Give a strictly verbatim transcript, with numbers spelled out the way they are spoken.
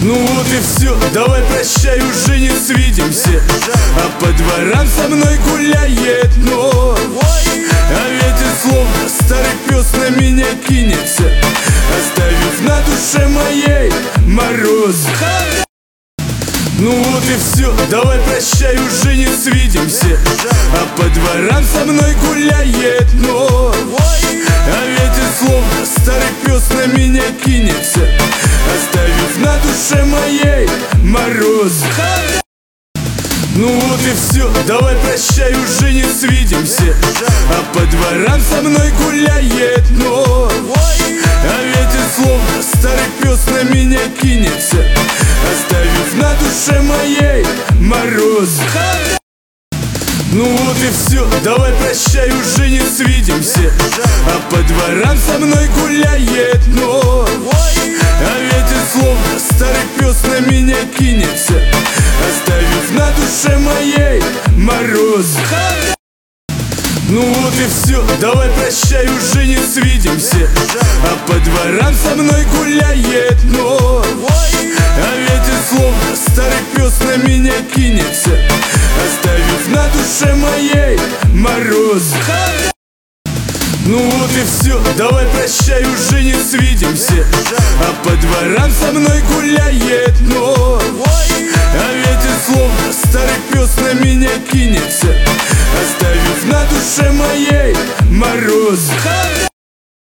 Ну вот и все, давай прощай, уже не свидимся. А по дворам со мной гуляет ночь. А ветер словно старый пес на меня кинется, оставив на душе моей мороз. Ну вот и все, давай прощай, уже не свидимся. А по дворам со мной гуляет ночь. А ветер словно старый пес на меня кинется, оставив на душе моей мороз. Ну вот и все, давай прощай, уже не свидимся. А по дворам со мной гуляет ночь. А ветер словно старый пес на меня кинется, оставив на душе моей мороз. Ну вот и все, давай прощай, уже не свидимся. А по дворам со мной гуляет ночь. А ветер словно старый пес на меня кинется, оставив на душе моей мороз. Ну вот и все, давай прощай, уже не свидимся. А по дворам со мной гуляет ночь. А ветер словно старый пес на меня кинется, оставив на душе моей мороз. Ну вот и все, давай прощай, уже не свидимся. А по дворам со мной гуляет ночь. А ветер словно старый пес на меня кинется,